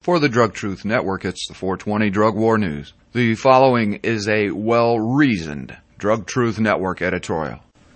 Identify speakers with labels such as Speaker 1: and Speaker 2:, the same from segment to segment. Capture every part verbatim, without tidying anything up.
Speaker 1: For the Drug Truth Network, it's the four twenty Drug War News. The following is a well-reasoned Drug Truth Network editorial.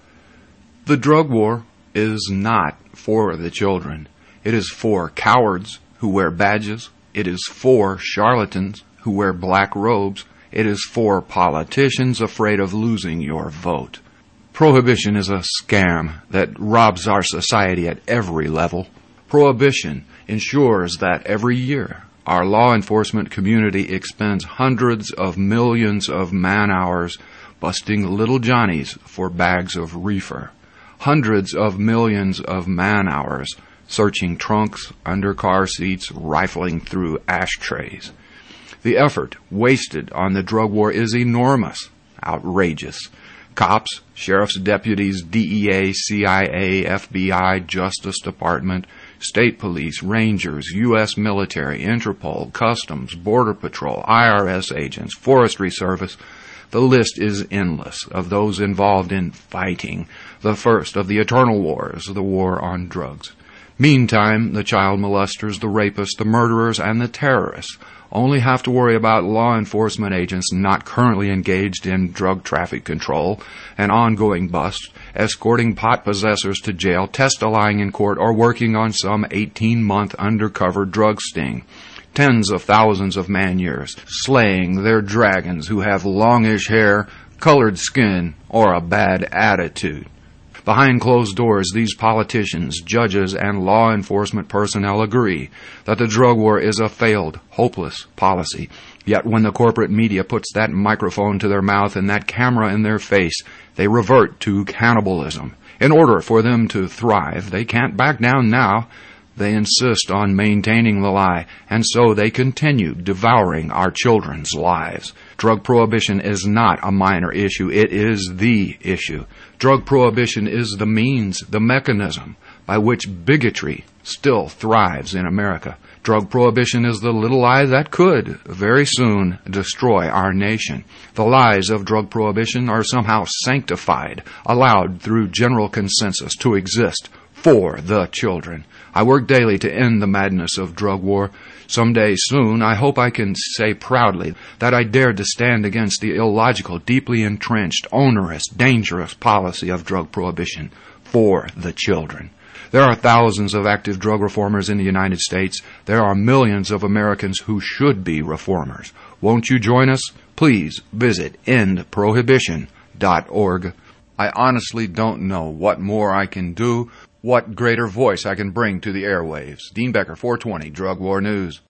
Speaker 1: The drug war is not for the children. It is for cowards who wear badges. It is for charlatans who wear black robes. It is for politicians afraid of losing your vote. Prohibition is a scam that robs our society at every level. Prohibition ensures that every year our law enforcement community expends hundreds of millions of man-hours busting little Johnnies for bags of reefer. Hundreds of millions of man-hours searching trunks, under car seats, rifling through ashtrays. The effort wasted on the drug war is enormous, outrageous. Cops, sheriff's deputies, D E A, C I A, F B I, Justice Department, state police, rangers, U S military, Interpol, Customs, Border Patrol, I R S agents, Forestry Service. The list is endless of those involved in fighting the first of the eternal wars, the war on drugs. Meantime, the child molesters, the rapists, the murderers, and the terrorists only have to worry about law enforcement agents not currently engaged in drug traffic control, an ongoing bust, escorting pot possessors to jail, testifying in court, or working on some eighteen-month undercover drug sting. Tens of thousands of man-years slaying their dragons who have longish hair, colored skin, or a bad attitude. Behind closed doors, these politicians, judges, and law enforcement personnel agree that the drug war is a failed, hopeless policy. Yet when the corporate media puts that microphone to their mouth and that camera in their face, they revert to cannibalism. In order for them to thrive, they can't back down now. They insist on maintaining the lie, and so they continue devouring our children's lives. Drug prohibition is not a minor issue. It is the issue. Drug prohibition is the means, the mechanism by which bigotry still thrives in America. Drug prohibition is the little lie that could very soon destroy our nation. The lies of drug prohibition are somehow sanctified, allowed through general consensus to exist for the children. I work daily to end the madness of drug war. Someday soon, I hope I can say proudly that I dared to stand against the illogical, deeply entrenched, onerous, dangerous policy of drug prohibition for the children. There are thousands of active drug reformers in the United States. There are millions of Americans who should be reformers. Won't you join us? Please visit end prohibition dot org. I honestly don't know what more I can do, what greater voice I can bring to the airwaves. Dean Becker, four twenty Drug War News.